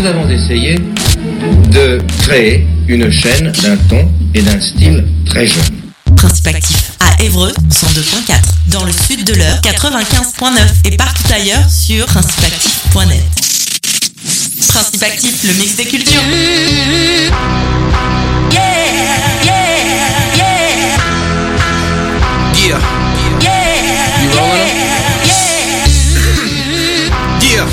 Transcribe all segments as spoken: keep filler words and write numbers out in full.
nous avons essayé de créer une chaîne d'un ton et d'un style très jeune. Principe Actif à Évreux, cent deux point quatre, dans le sud de l'Eure, quatre-vingt-quinze point neuf et partout ailleurs sur principe actif point net. Principe Actif, le mix des cultures. Yeah, yeah, yeah. Yeah. Yeah. You rolling? Yeah.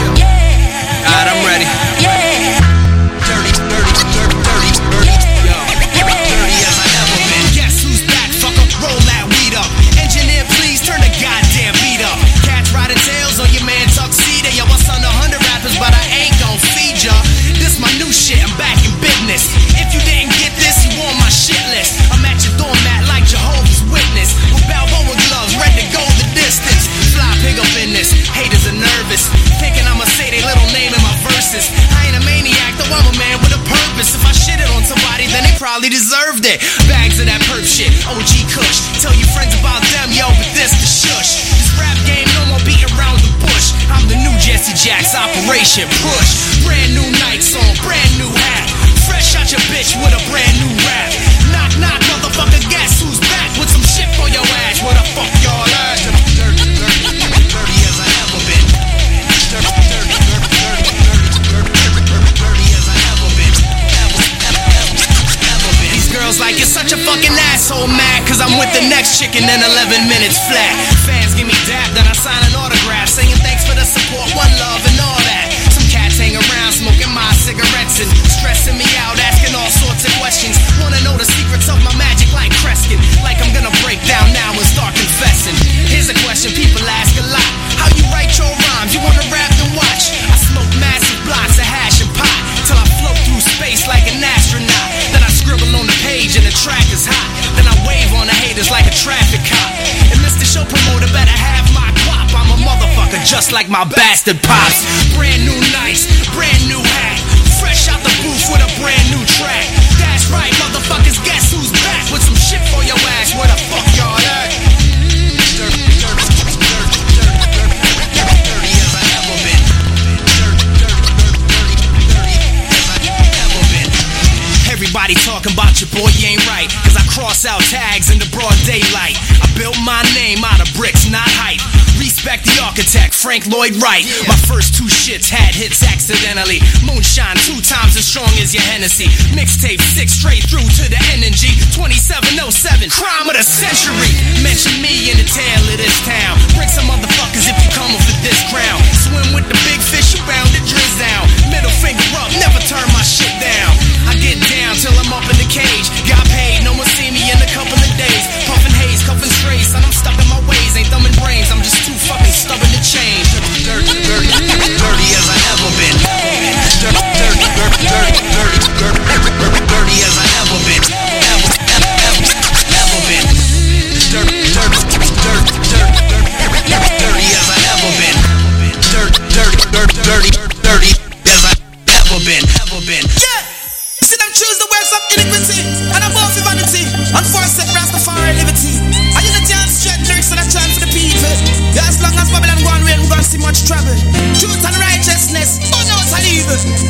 Yeah. Alright, I'm ready. Yeah. Dirty, dirty, dirty, dirty, dirty. Yo. Dirty as I ever been. Guess who's back? Fuck up, roll that weed up. Engineer, please turn the goddamn beat up. Cats riding tails on your man tuxedo. Yo, I son a hundred rappers, but I ain't gon' feed ya. This my new shit, I'm back in business. If you didn't get this, you on my shit list. I'm at your doormat like Jehovah's Witness. With Balboa gloves, ready to go the distance. Fly pig up in this, haters are nervous. Thinking I'ma say their little name in my verses. I ain't a maniac, though I'm a man with a purpose. If I shitted on somebody, then they probably deserved it. Bags of that perp shit, O G Kush. Tell your friends about them, yo, but this the shush. This rap game, no more beating around the bush. I'm the new Jesse Jacks, Operation Push. Brand new Nikes on, brand new hat. Fresh out your bitch with a brand new rap. Knock, knock, motherfucker, guess who's back? With some shit for your ass, where the fuck y'all at? Dirty, dirty, dirty, dirty as I ever been. Dirty, dirty, dirty, dirty, dirty, dirty, dirty as I ever been. Ever, ever, ever, ever been. These girls like, you're such a fucking asshole, man. Cause I'm with the next chicken in eleven minutes flat. Fans give me dap, then I sign an autograph. Saying thanks for the support, one love and all that. Some cats hang around smoking my cigarettes and stressing me out, asking all sorts of questions. Wanna know the secrets of my magic like Kreskin. Like I'm gonna break down now and start confessing. Here's a question people ask a lot. How you write your rhymes? You wanna rap then watch. I smoke massive blocks of hash and pot till I float through space like an astronaut. Then I scribble on the page and the track is hot. Then I wave on the haters like a traffic cop. And Mister Show Promoter better have my guap. I'm a motherfucker just like my bastard pops. Brand new nights, brand new hat. Fresh out the booth with a brand new track. That's right, motherfuckers, guess who's back? With some shit for your ass, where the fuck y'all at? Dirty, dirty, dirty, dirty, dirty, dirty as I ever been. Dirty, dirty, dirty, dirty, dirty as I ever been. Everybody talking about your boy, you ain't right. Cause I cross out tags in the broad daylight. I built my name out of bricks, not hype. Respect the architect, Frank Lloyd Wright. My first two shits had hits accidentally. Moonshine two times as strong as your Hennessy. Mixtape six straight through to the N and G. twenty-seven oh seven, crime of the century. Mention me in the tail of this town. Bring some motherfuckers if you coming for this crown. Swim with the big fish, you bound to drizz down. Middle finger up, never turn my shit down. I get down till I'm up in the cage. Got paid, no one see me in a couple of days. Puffin' haze, cuffin' strays, son, I'm stuck in my ways. Ain't thumbing brains, I'm just too fucking stubborn to change. Dirty, dirty, dirty as I ever been. Dirty, dirty, dirty, dirty, dirty, dirty, dirty as I ever been. Ever, ever, ever, ever been. Dirty, dirty, dirty, dirty, dirty, dirty as I ever been. Dirty, dirty, dirty, dirty, dirty as I ever been, ever been. Yeah. See them choose the words of iniquity and above the vanity and force it Rastafari liberty. And unity and straight lyrics and a chant for the people. Yeah, as long as Babylon go on, we ain't gonna see much trouble. Truth and righteousness, but no to leave.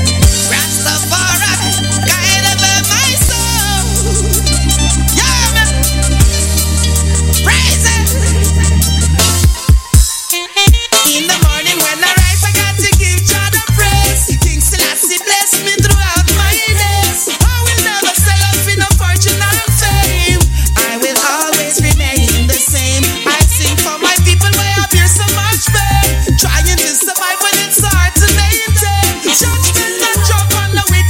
Rastafari, guide over my soul. Yeah, man. Praise it. In the morning when I rise, I got to give God the praise. King Selassie bless me throughout my days. I will never sell off in a fortune and fame. I will always remain the same. I sing for my people where I bear so much pain. Trying to survive when it's hard to maintain. Judgment and drop on the wicked.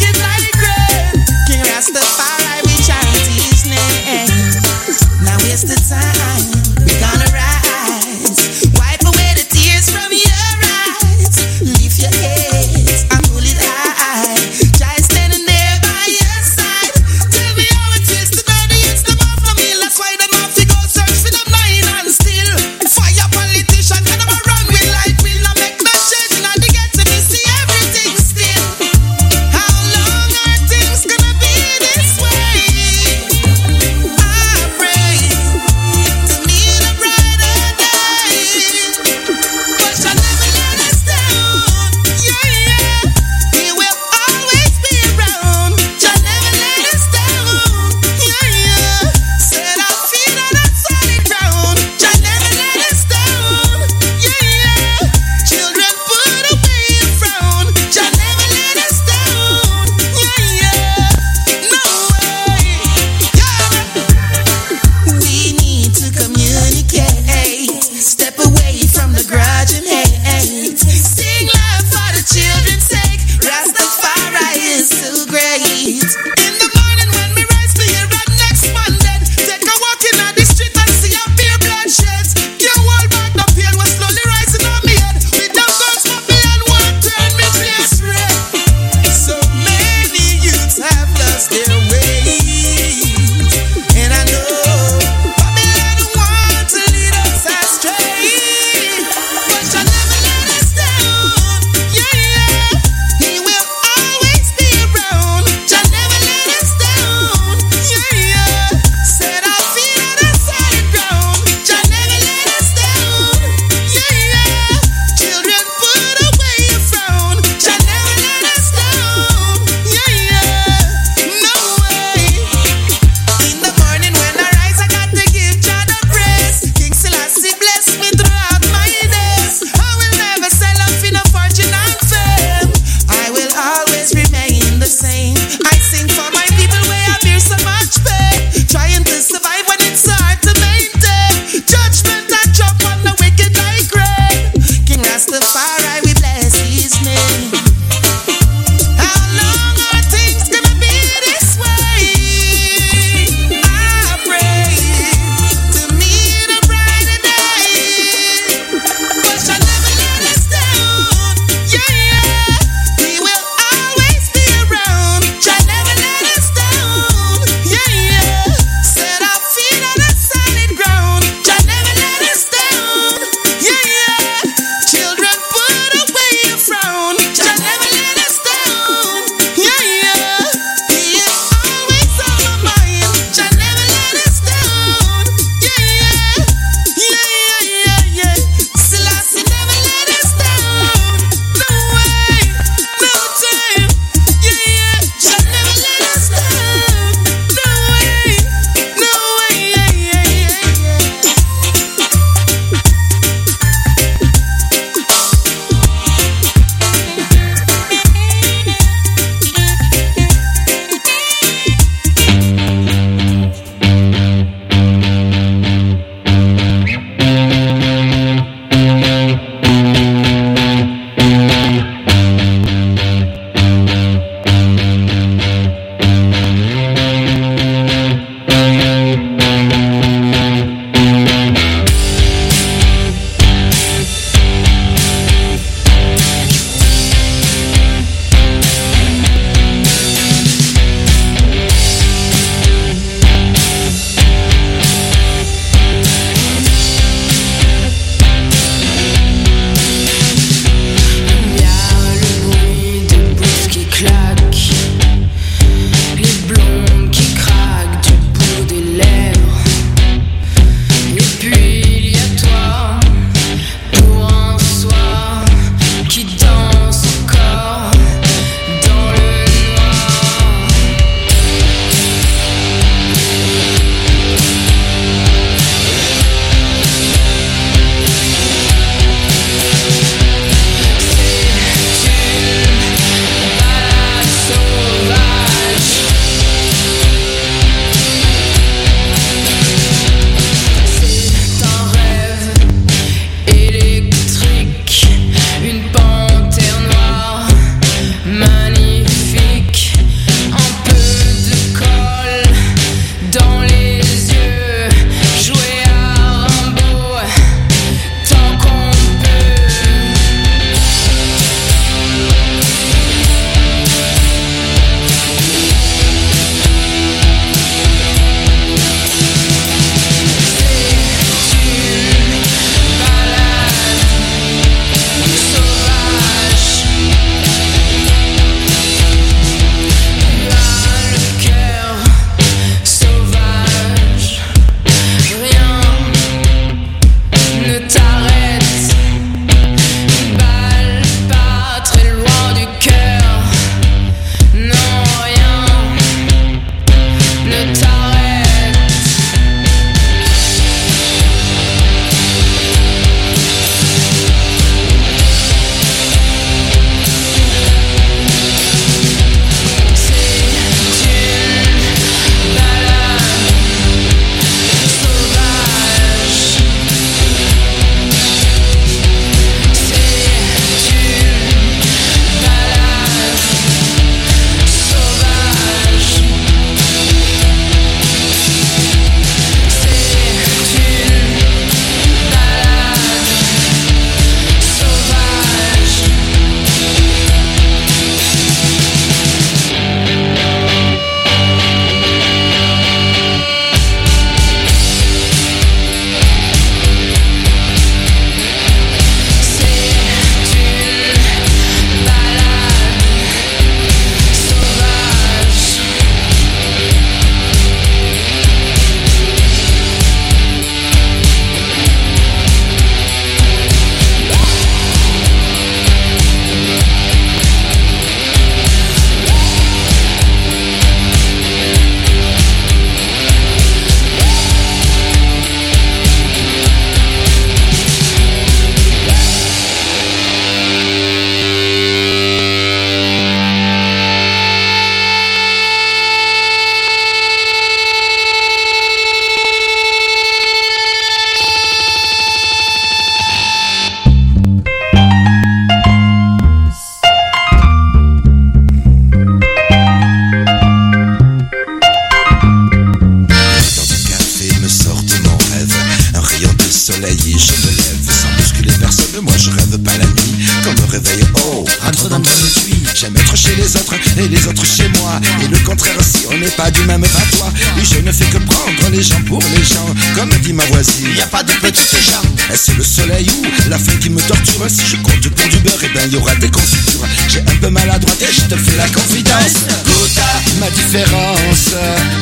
chez les autres et les autres chez moi. Et le contraire aussi, on n'est pas du même patois. Oui, je ne fais que prendre les gens pour les gens, comme dit ma voisine. Y a pas de petites gens. Est-ce le soleil ou la faim qui me torture? Si je compte pour du beurre, et ben y aura des confitures. J'ai un peu mal à droite et je te fais la confidence. Goûte à ma différence.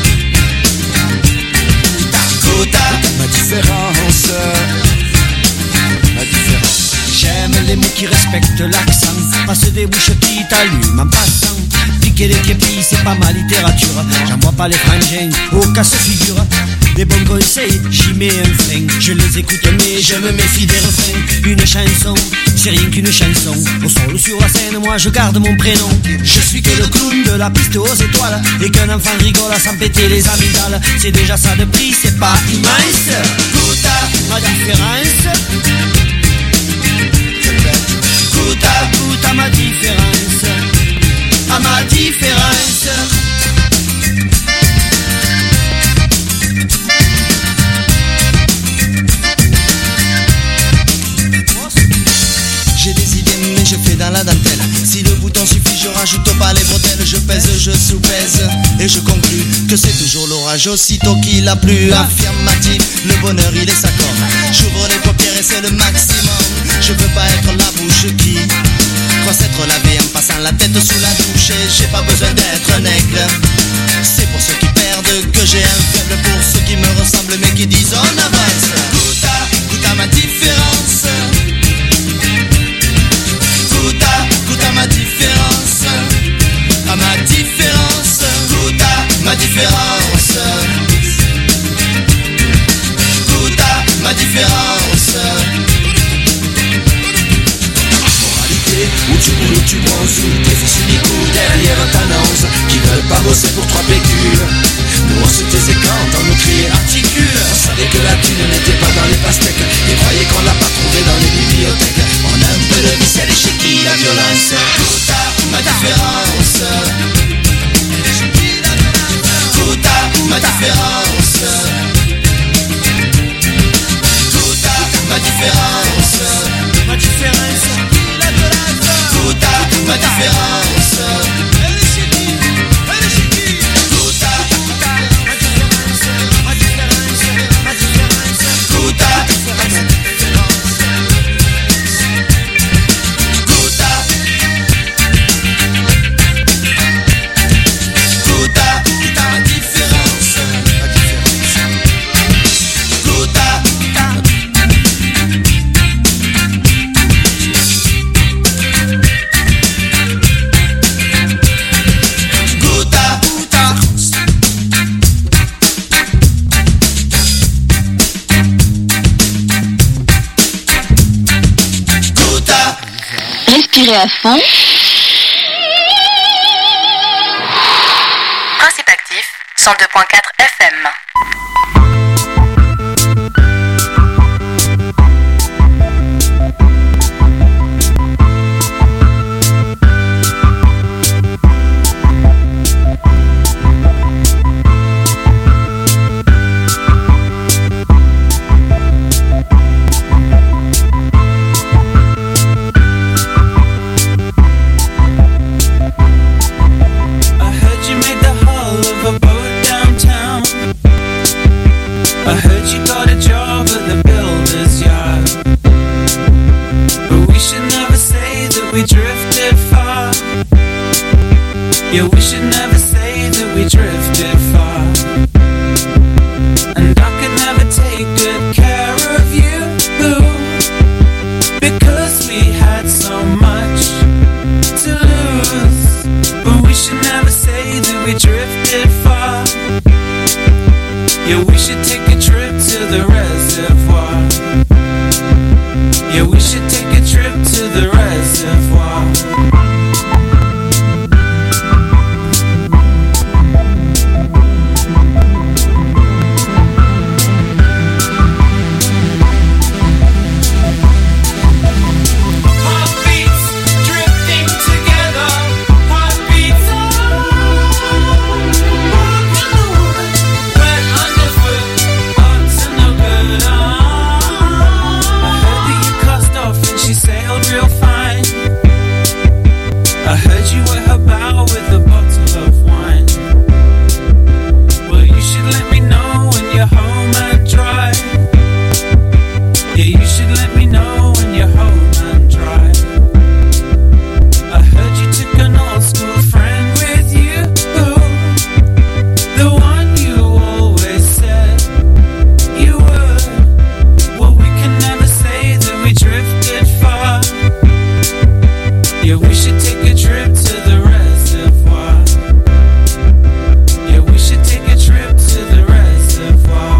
Goûte à ma différence. Ma différence. J'aime les mots qui respectent l'accent, pas ceux des bouches qui t'allument en passant. Piquer les képis, c'est pas ma littérature. J'en vois pas les frangins au casse-figure. Des bons conseils, j'y mets un frein. Je les écoute mais je me méfie des refrains. Une chanson, c'est rien qu'une chanson. Au sol sur la scène, moi je garde mon prénom. Je suis que le clown de la piste aux étoiles. Et qu'un enfant rigole à s'en péter les amygdales. C'est déjà ça de prix, c'est pas immense. Goûte à ma différence. Goûte à, goûte à ma différence. À ma différence. J'ai des idées mais je fais dans la dentelle. Si le bouton suffit je rajoute pas les bretelles. Je pèse, je sous-pèse et je conclus que c'est toujours l'orage aussitôt qu'il a plu. Affirmatif, le bonheur il est s'accorde. J'ouvre les paupières et c'est le maximum. Je veux pas être la bouche qui croit s'être lavée en passant la tête sous la douche. Et j'ai pas besoin d'être un aigle. C'est pour ceux qui perdent que j'ai un faible. Pour ceux qui me ressemblent mais qui disent on avance. Goûte à, goûte à ma différence. Goûte à, goûte à ma différence. À ma différence. Goûte à ma différence. Goûte à ma différence. Où tu roules, où tu bronzes, où tes fils unicaux derrière ta nance, qui veulent pas bosser pour trois pécules. Nous on se taisait quand on nous criait articule. On savait que la thune n'était pas dans les pastèques et croyait qu'on l'a pas trouvé dans les bibliothèques. On a un peu de ficelle et chez qui la violence. Goûte à ma différence. Goûte à ma différence. Goûte à ma différence. Ma différence. Goûte à ma différence. Elle est chez qui? Elle est chez qui? Goûte à ma différence. Ma différence. Ma différence. Goûte à ma différence. Goûte à. Goûte à ma différence. Ma différence. Goûte à. Respirez à fond. Principe actif, cent deux point quatre F M. Yeah, we should never say that we drifted far. And I could never take good care of you, because we had so much to lose. But we should never say that we drifted far. Yeah, we should take a trip to the reservoir. Yeah, we should take a trip to the reservoir. Yeah, we should take a trip to the reservoir. Yeah, we should take a trip to the reservoir.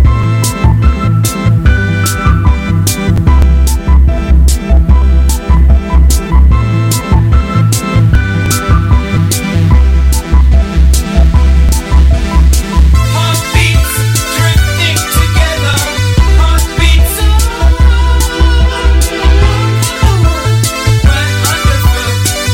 Heartbeats drifting together. Heartbeats. Right underfoot.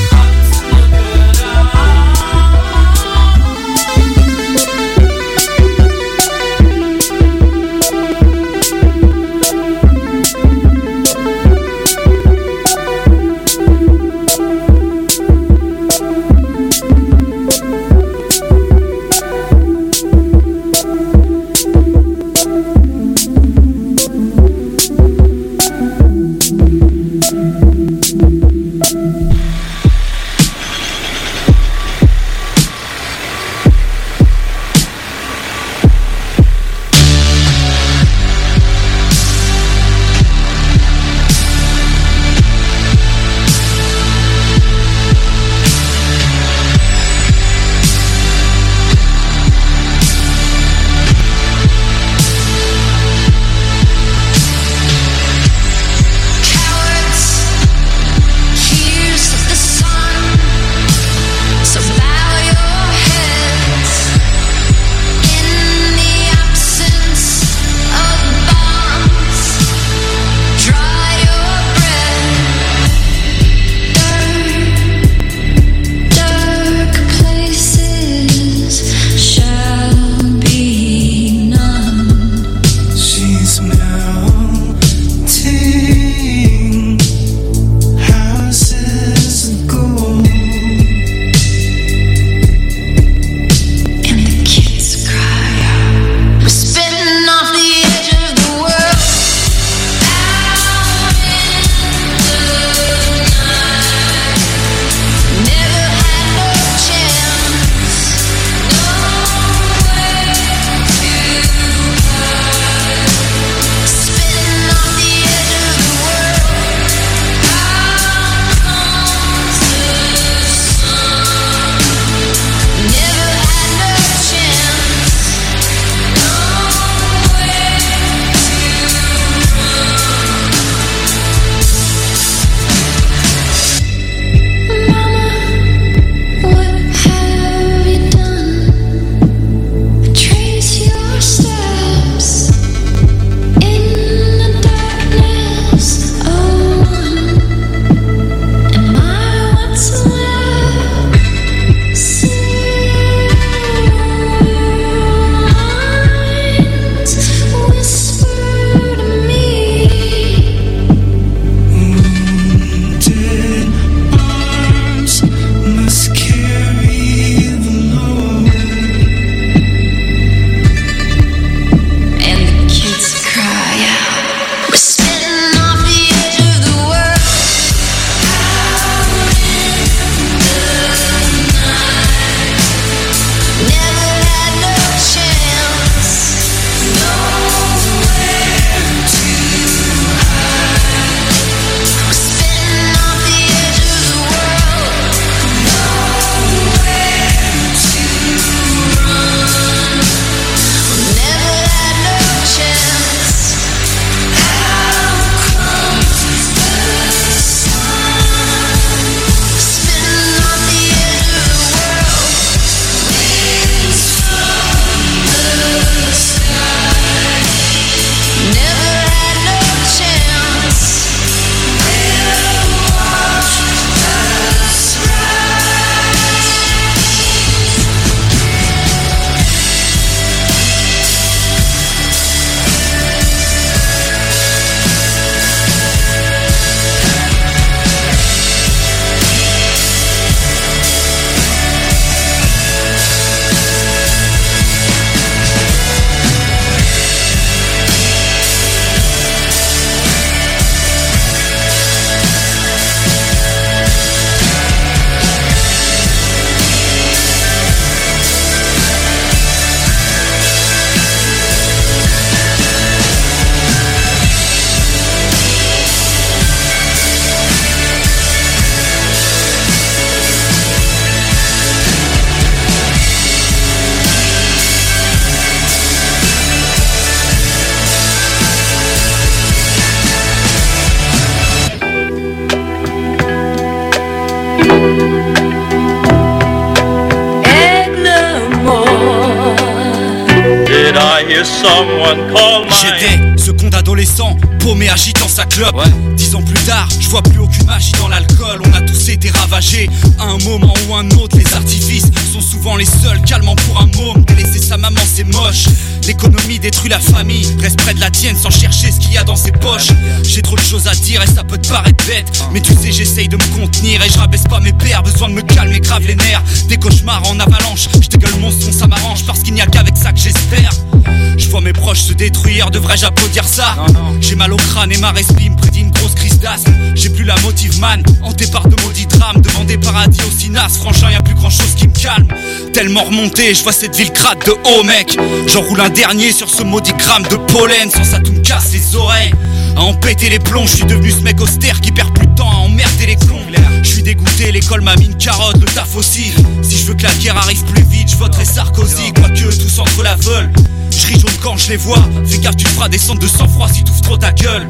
Did I hear someone call my J'étais ce con d'adolescent, paumé agitant sa clope. Ouais. Dix ans plus tard, je vois plus aucune magie dans l'alcool. On a tous été ravagés, à un moment ou un autre. Les artifices sont souvent les seuls calmants pour un môme. Délaisser sa maman c'est moche. L'économie détruit la famille. Reste près de la tienne sans chercher ce qu'il y a dans ses poches. J'ai trop de choses à dire et ça peut te paraître bête, mais tu sais j'essaye de me contenir et je rabaisse pas mes pères. Besoin de me calmer grave les nerfs. Des cauchemars en avalanche, je dégueule mon son ça m'arrange. Parce qu'il n'y a qu'avec ça que j'espère. Je vois mes proches se détruire, devrais-je applaudir ça? Non, non. J'ai mal au crâne et ma respi me prédit une grosse crise d'asthme. J'ai plus la motive man, hanté par de maudits drames. Devant des paradis au cinas, franchement y'a plus grand chose qui me calme. Tellement remonté, je vois cette ville crade de haut mec. J'en roule un dernier sur ce maudit gramme de pollen. Sans ça tout me casse les oreilles. À en péter les plombs, je suis devenu ce mec austère qui perd plus de temps à emmerder les clones. Je suis dégoûté, l'école m'a mis une carotte, le taf aussi. Si je veux que la guerre arrive plus vite, je voterai Sarkozy. Quoique tous entre la veulent. Je ris jaune quand je les vois. Fais gaffe, tu feras descendre de sang-froid si t'ouvres trop ta gueule.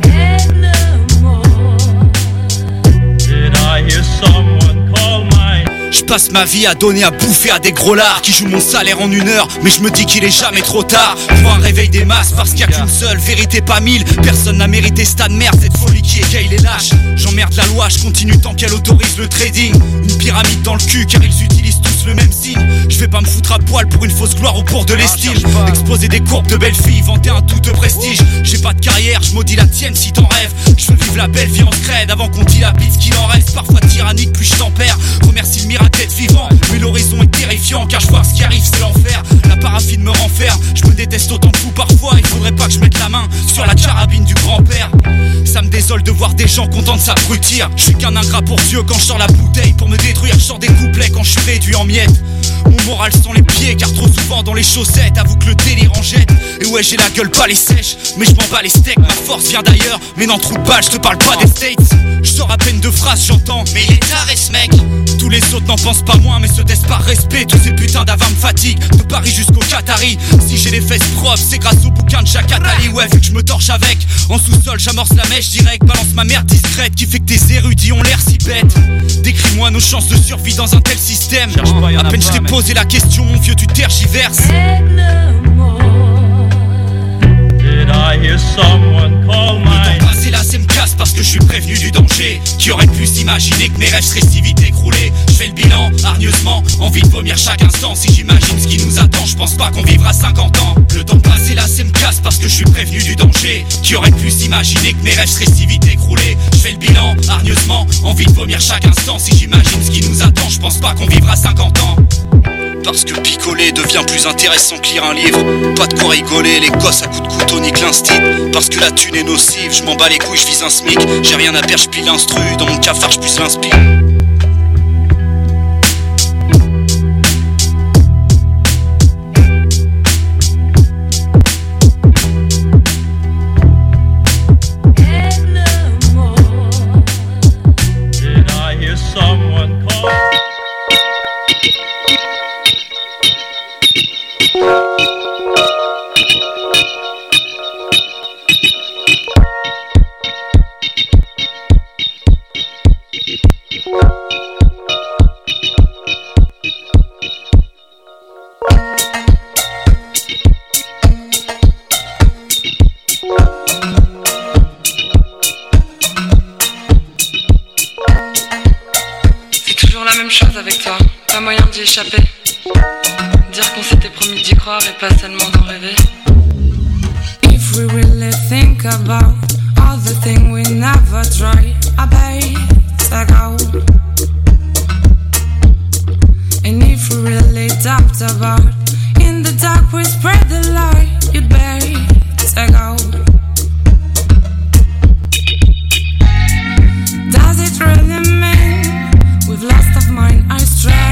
Did I hear someone call my Je passe ma vie à donner à bouffer à des gros lards qui jouent mon salaire en une heure, mais je me dis qu'il est jamais trop tard pour un réveil des masses, parce qu'il y a qu'une seule vérité, pas mille. Personne n'a mérité ce tas de merde, cette folie qui égaye les lâches. J'emmerde la loi, je continue tant qu'elle autorise le trading. Une pyramide dans le cul car ils utilisent tous le même signe. Je vais pas me foutre à poil pour une fausse gloire ou pour de l'estime. Exposer des courbes de belles filles, vanter un doute de prestige. J'ai pas de carrière, je maudis la tienne si t'en rêves. Je veux vivre la belle vie en scred avant qu'on dilapide ce qu'il en reste. Parfois tyrannique puis je t'en perds. Remercie le miracle d'être vivant, mais l'horizon est terrifiant car je vois que ce qui arrive c'est l'enfer. La paraffine me renferme, je me déteste autant que vous parfois. Il faudrait pas que je mette la main sur la carabine du grand-père. Ça me désole de voir des gens contents de s'abrutir. Je suis qu'un ingrat pour Dieu quand je sors la bouteille pour me détruire. Je sors des couplets quand je suis réduit en miettes. Mon moral sont les pieds car trop souvent dans les chaussettes. Avoue que le délire en jette. Et ouais j'ai la gueule pas les sèches, mais je m'en bats les steaks. Ma force vient d'ailleurs, mais n'en trou de balle, je te parle pas des States. Je sors à peine de phrases, j'entends mais il est taré ce mec. Tous les autres n'en pensent pas moins mais se taisent par respect. Tous ces putains d'avants me fatiguent, de Paris jusqu'au Qatari. Si j'ai les fesses propres c'est grâce au bouquin de Jacques Attali. Ouais vu que je me torche avec, en sous-sol j'amorce la mèche direct. Balance ma mère discrète qui fait que tes érudits ont l'air si bêtes. Décris-moi nos chances de survie dans un tel système. À peine je t'ai posé la question mon vieux tu tergiverses. Did I hear someone call my Le temps passé là c'est me casse parce que je suis prévenu du danger. Qui aurait pu s'imaginer que mes rêves seraient si vite écroulés. Je fais le bilan hargneusement, envie de vomir chaque instant. Si j'imagine ce qui nous attend, je pense pas qu'on vivra cinquante ans. Le temps passé là c'est me casse parce que je suis prévenu du danger. Qui aurait pu s'imaginer que mes rêves seraient si vite écroulés. Je fais le bilan hargneusement, envie de vomir chaque instant. Si j'imagine ce qui nous attend, je pense pas qu'on vivra cinquante ans. Parce que picoler devient plus intéressant que lire un livre. Pas de quoi rigoler, les gosses à coups de couteau niquent l'instinct. Parce que la thune est nocive, je m'en bats les couilles, je vise un smic. J'ai rien à perdre, je pile l'instru, dans mon cafard je puisse l'inspire. Did I hear someone call C'est toujours la même chose avec toi, pas moyen d'y échapper. Dire qu'on s'était promis d'y croire et pas seulement d'en rêver. If we really think about all the things we never tried, I better go. And if we really talked about in the dark we spread the light, you'd better go. Does it really mean we've lost our mind? I stray.